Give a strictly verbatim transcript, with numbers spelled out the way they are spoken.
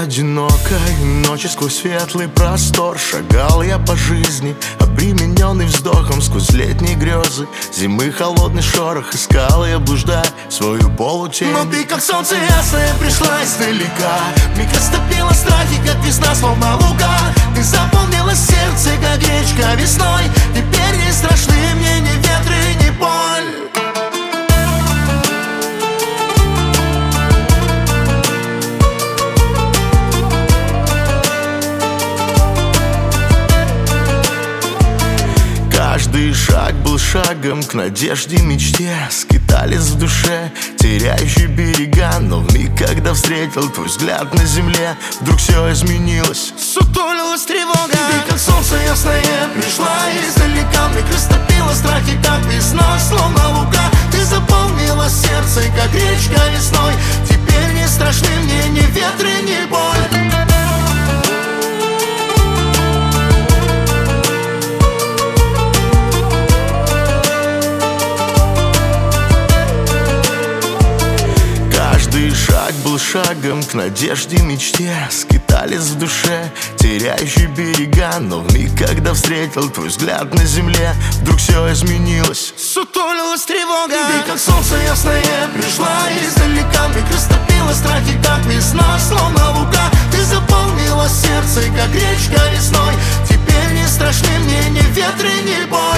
одинокой ночи сквозь светлый простор шагал я по жизни, обремененный вздохом сквозь летние грезы. Зимы холодный шорох искал я, блуждая свою полутень. Но ты, как солнце ясное, пришла издалека. Миг растопила страхи, как весна, словно лука. Ты заполнила сердце, как речка весной. Теперь не страшны мне ни ветры, ни боль. Каждый шаг был шагом к надежде, мечте. Скитались в душе, теряющие берега. Но в миг, когда встретил твой взгляд на земле, вдруг все изменилось, сутулилась тревога. Ты, как солнце ясное, пришла издалека. Миг растопила страхи, как весна, словно лука. Ты заполнила сердце, как речка весной. Теперь не страшны мне ни ветры, ни боль. Каждый шаг был шагом к надежде, мечте. Скитались в душе, теряющие берега. Но в миг, когда встретил твой взгляд на земле, вдруг все изменилось, сутулилась тревога. Ты, как солнце ясное, пришла издалека. Миг растопила страхи, как весна, словно лука. Ты заполнила сердце, как речка весной. Теперь не страшны мне ни ветры, ни боль.